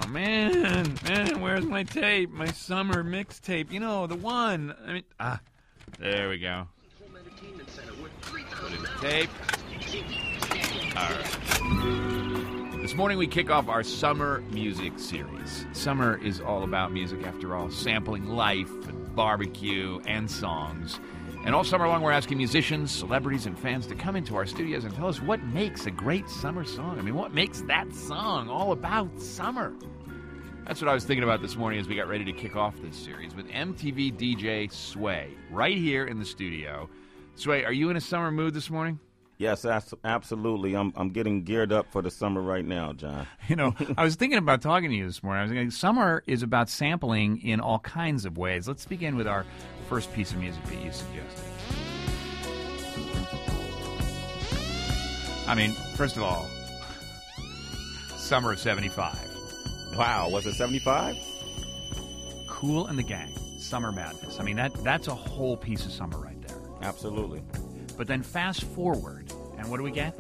man, where's my tape? My summer mixtape. You know, the one. There we go. Put in the tape. All right. This morning we kick off our summer music series. Summer is all about music, after all, sampling life and barbecue and songs. And all summer long, we're asking musicians, celebrities, and fans to come into our studios and tell us what makes a great summer song. I mean, what makes that song all about summer? That's what I was thinking about this morning as we got ready to kick off this series with MTV DJ Sway right here in the studio. Sway, are you in a summer mood this morning? Yes, absolutely. I'm getting geared up for the summer right now, John. You know, I was thinking about talking to you this morning. I was thinking summer is about sampling in all kinds of ways. Let's begin with our first piece of music that you suggested. I mean, first of all, summer of 75. Wow, was it 75? Kool and the Gang, Summer Madness. I mean, that's a whole piece of summer right there. Absolutely. But then fast forward, and what do we get?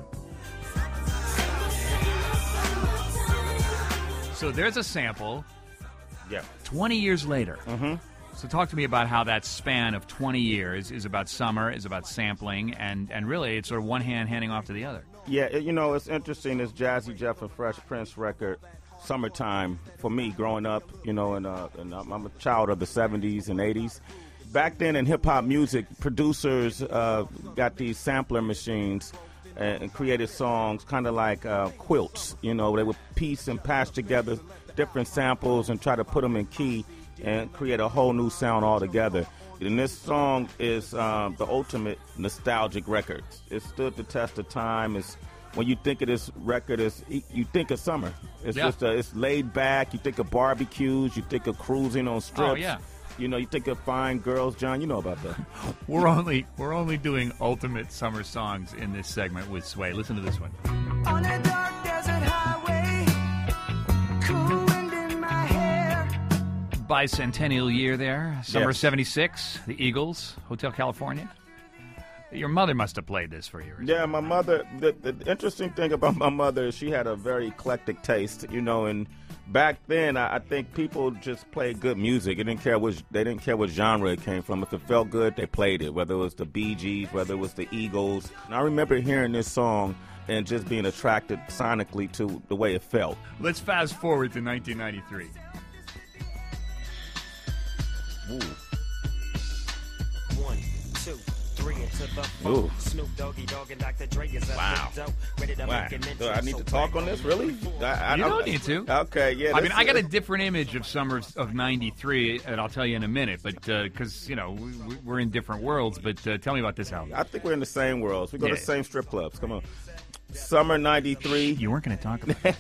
So there's a sample. Yeah. 20 years later. Mm-hmm. So talk to me about how that span of 20 years is about summer, is about sampling, and really it's sort of one hand handing off to the other. Yeah, it's interesting, this Jazzy Jeff and Fresh Prince record, Summertime, for me growing up, and I'm a child of the 70s and 80s. Back then in hip-hop music, producers got these sampler machines and created songs kind of like quilts. They would piece and patch together different samples and try to put them in key and create a whole new sound altogether. And this song is the ultimate nostalgic record. It stood the test of time. When you think of this record, you think of summer. It's laid back. You think of barbecues. You think of cruising on strips. Oh, yeah. You think of fine girls, John. You know about that. We're only doing ultimate summer songs in this segment with Sway. Listen to this one. On a dark desert highway, cool wind in my hair. Bicentennial year there, summer Yes. 76, the Eagles, Hotel California. Your mother must have played this for you. Yeah, my mother. The interesting thing about my mother is she had a very eclectic taste. And back then, I think people just played good music. They didn't care what genre it came from. If it felt good, they played it. Whether it was the Bee Gees, whether it was the Eagles. And I remember hearing this song and just being attracted sonically to the way it felt. Let's fast forward to 1993. Ooh. 1, 2, 3 into the Ooh. phone. Snoop Doggy Dogg and Dr. Dre is Wow. ready to Wow. make an Do I intro. need to talk on this, really? I You don't need to. Okay, yeah. I mean, I got a different image of summer of 93, and I'll tell you in a minute, but because, we're in different worlds, but tell me about this album. I think we're in the same worlds. We go to Yeah. the same strip clubs. Come on. Summer 93. You weren't going to talk about it.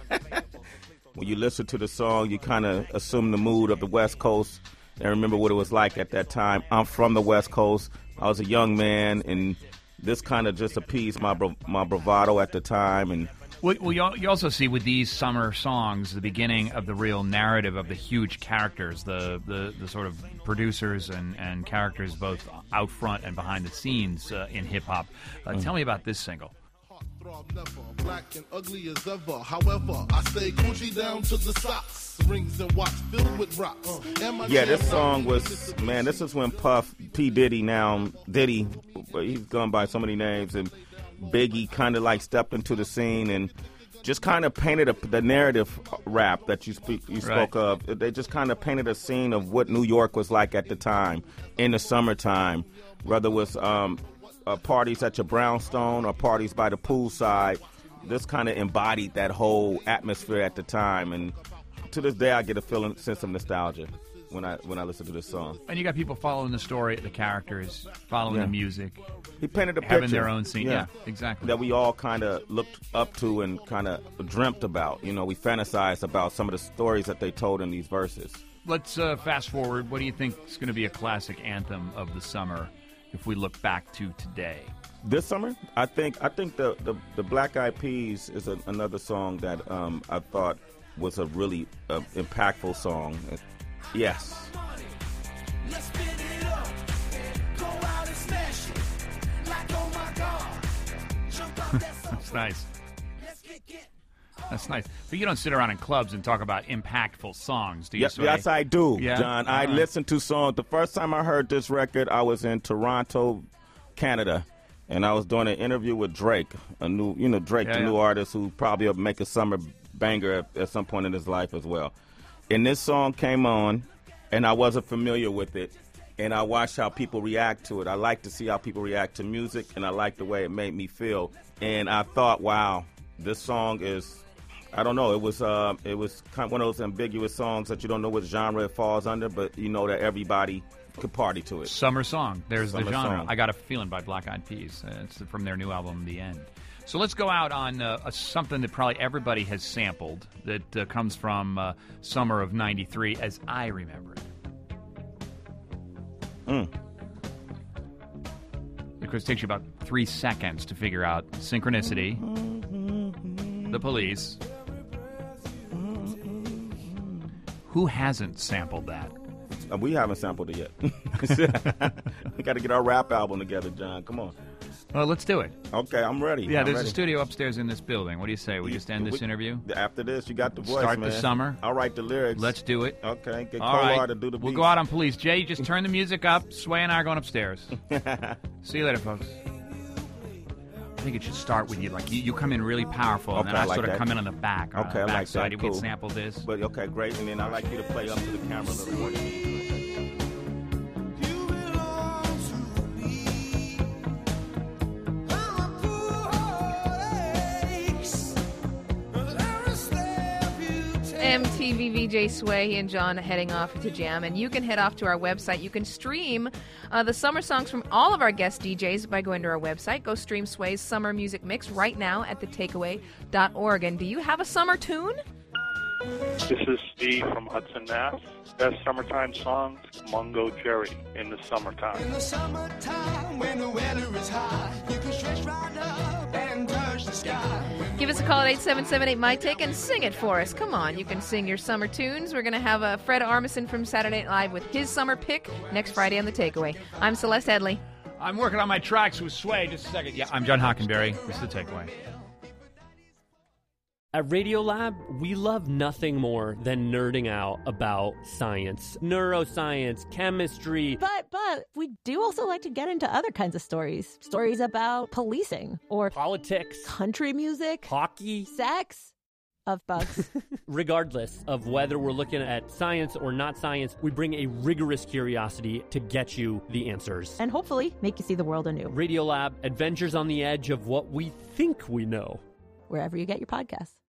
When you listen to the song, you kind of assume the mood of the West Coast and remember what it was like at that time. I'm from the West Coast. I was a young man, and this kind of just appeased my bravado at the time. And Well, you also see with these summer songs the beginning of the real narrative of the huge characters, the sort of producers and characters both out front and behind the scenes in hip-hop. Tell me about this single. Throb never, black and ugly as ever. However, I stay Gucci down to the socks, rings and watch filled with rocks. And my yeah, this jam song rock was, man, this is when Puff, P. Diddy now, Diddy, he's gone by so many names, and Biggie kind of like stepped into the scene and just kind of painted the narrative rap that you spoke of. They just kind of painted a scene of what New York was like at the time, in the summertime, whether it was parties at your brownstone or parties by the poolside. This kind of embodied that whole atmosphere at the time, and to this day I get a sense of nostalgia when I listen to this song. And you got people following the story, the characters, following the music. He painted a picture. Having their own scene. Yeah, exactly. That we all kind of looked up to and kind of dreamt about. We fantasized about some of the stories that they told in these verses. Let's fast forward. What do you think is going to be a classic anthem of the summer if we look back to today? This summer, I think the Black Eyed Peas is another song that I thought was a really impactful song. Yes. Let's spin it up. Go out and smash it. Like, oh my God. Jump out that That's nice. Let's kick it. That's nice. But you don't sit around in clubs and talk about impactful songs, do you? Yes, I do, Yeah? John. I listen to songs. The first time I heard this record, I was in Toronto, Canada, and I was doing an interview with Drake, Drake, the new artist who probably will make a summer banger at some point in his life as well. And this song came on, and I wasn't familiar with it, and I watched how people react to it. I like to see how people react to music, and I like the way it made me feel. And I thought, wow, this song is, I don't know, it was kind of one of those ambiguous songs that you don't know what genre it falls under, but you know that everybody could party to it. Summer song. There's the Summer genre. song. I Got a Feeling by Black Eyed Peas. It's from their new album, The End. So let's go out on something that probably everybody has sampled that comes from summer of '93, as I remember it. Of course, it takes you about 3 seconds to figure out Synchronicity, The Police. Who hasn't sampled that? We haven't sampled it yet. We got to get our rap album together, John. Come on. Well, let's do it. Okay, I'm ready. Yeah, I'm there's ready. a studio upstairs in this building. What do you say? We just end this interview? After this, you got the voice, Start man. the summer. I'll write the lyrics. Let's do it. Okay, get All Kolar right. to do the beats. We'll go out on Police. Jay, just turn the music up. Sway and I are going upstairs. See you later, folks. I think it should start with you. Like, you come in really powerful, and then Okay, I I like sort of that. come in on the back. Okay, I like backside. that. We can Cool. sample this. But okay, great. And then I like you to play up to the camera a little more. You belong to me. I'm a poor aches. Every step you take. MTV VJ Sway, he and John heading off to jam, and you can head off to our website. You can stream the summer songs from all of our guest DJs by going to our website. Go stream Sway's summer music mix right now at thetakeaway.org. And do you have a summer tune? This is Steve from Hudson, Mass. Best summertime songs, Mungo Jerry, In the Summertime. In the summertime, when the weather is high, you can stretch right up and touch the sky. Give us a call at 877-8-MY-TAKE and sing it for us. Come on, you can sing your summer tunes. We're going to have Fred Armisen from Saturday Night Live with his summer pick next Friday on The Takeaway. I'm Celeste Headley. I'm working on my tracks with Sway. Just a second. Yeah, I'm John Hockenberry. This is The Takeaway. At Radiolab, we love nothing more than nerding out about science, neuroscience, chemistry. But we do also like to get into other kinds of stories. Stories about policing or Politics, country music, hockey. sex, of bugs. Regardless of whether we're looking at science or not science, we bring a rigorous curiosity to get you the answers. And hopefully make you see the world anew. Radiolab, adventures on the edge of what we think we know. Wherever you get your podcasts.